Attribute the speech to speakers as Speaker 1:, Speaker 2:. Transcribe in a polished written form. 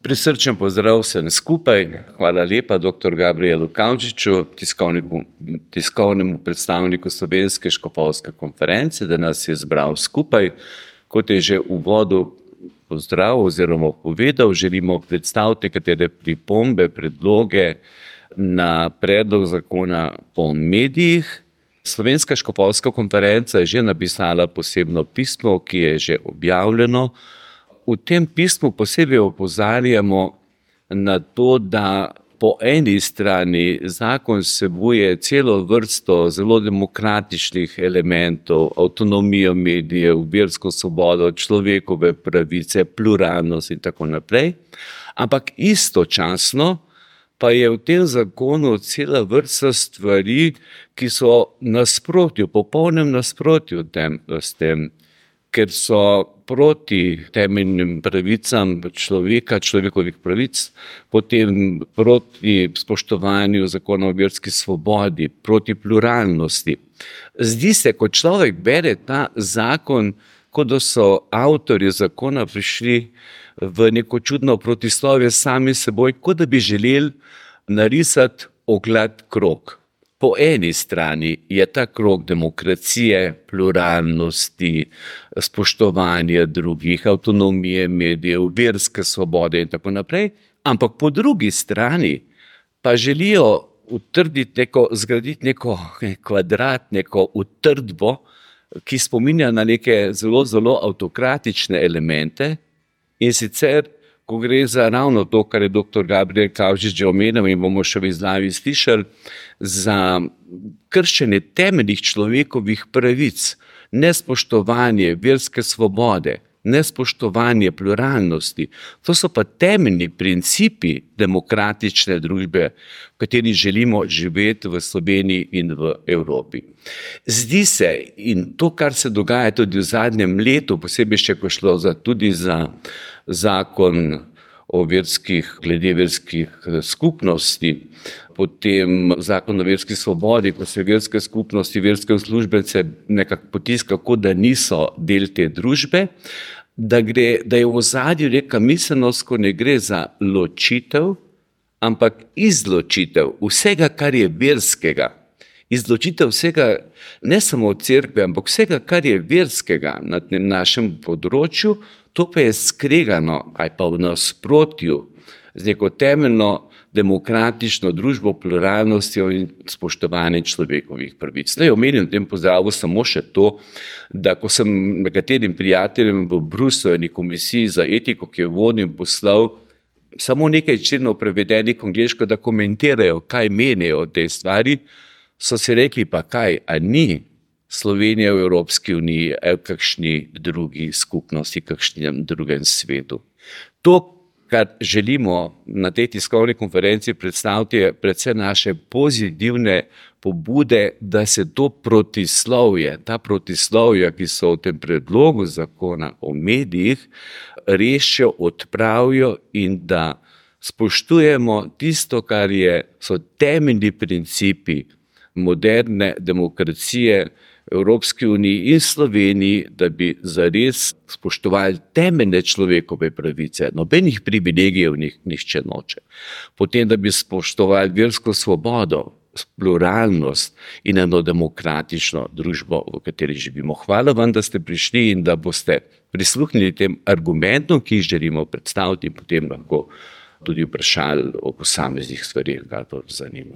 Speaker 1: Prisrčen pozdrav vsem skupaj. Hvala lepa dr. Gabrielu Kavčiču, tiskovnemu predstavniku Slovenske škofovske konference, da nas je zbral skupaj. Kot je že v uvodu pozdrav oziroma povedal, želimo predstaviti nekatere pripombe, predloge na predlog zakona o medijih. Slovenska škofovska konferenca je že napisala posebno pismo, ki je že objavljeno. V tem pismu posebej opozarjamo na to, da po eni strani zakon vsebuje celo vrsto zelo demokratičnih elementov, avtonomijo medijev, versko svobodo, človekove pravice, pluralnost in tako naprej, ampak istočasno pa je v tem zakonu cela vrsta stvari, ki so nasprotju, popolnem nasprotju s tem, ker so proti temeljnim pravicam človeka, človekovih pravic, potem proti spoštovanju zakona o verski svobodi, proti pluralnosti. Zdi se, ko človek bere ta zakon, kot da so avtorji zakona prišli v neko čudno protislovje sami seboj, kot da bi želeli narisati oglat krog. Po eni strani je ta krog demokracije, pluralnosti, spoštovanja drugih, avtonomije medijev, verske svobode in tako naprej, ampak po drugi strani pa želijo zgraditi neko kvadrat, neko utrdbo, ki spominja na neke zelo, zelo avtokratične elemente, in sicer ko gre za ravno to, kar je dr. Gabriel Kavčič že omenil in bomo še v izdaji slišali, za kršenje temeljnih človekovih pravic, nespoštovanje verske svobode, nespoštovanje pluralnosti. To so pa temeljni principi demokratične družbe, v kateri želimo živeti v Sloveniji in v Evropi. Zdi se, in to, kar se dogaja tudi v zadnjem letu, posebej še ko šlo tudi za zakon glede verskih skupnosti, potem zakon o verski svobodi, ko se verske skupnosti, verske uslužbence nekako potiska, kot da niso del te družbe, da je v ozadju neka miselnost, ko ne gre za ločitev, ampak izločitev vsega, kar je verskega. Izločitev vsega, ne samo od cerkve, ampak vsega, kar je verskega na našem področju, to pa je skregano ali pa v nasprotju z neko temeljno demokratično družbo, pluralnostjo in spoštovanjem človekovih pravic. Naj omenim v tem pozdravu samo še to, da ko sem nekaterim prijateljem v Bruslju eni komisiji za etiko, ki jo vodim, poslal samo nekaj členov prevedenih v angleško, da komentirajo, kaj menijo o tej stvari, so si rekli, pa kaj, a ni Slovenija v Evropski uniji ali v kakšni drugi skupnosti, kakšnem drugem svetu. To, kar želimo na tej tiskovni konferenci predstaviti, je predvsem naše pozitivne pobude, da se to protislovje, ta protislovja, ki so v tem predlogu zakona o medijih, rešijo, odpravijo in da spoštujemo tisto, kar so temeljni principi moderne demokracije Evropski uniji in Sloveniji, da bi zares spoštovali temeljne človekove pravice, nobenih privilegijev nihče noče. Potem, da bi spoštovali versko svobodo, pluralnost in eno demokratično družbo, v kateri živimo. Hvala vam, da ste prišli in da boste prisluhnili tem argumentom, ki jih želimo predstaviti, in potem lahko tudi vprašali o posameznih stvareh, kar to zanima.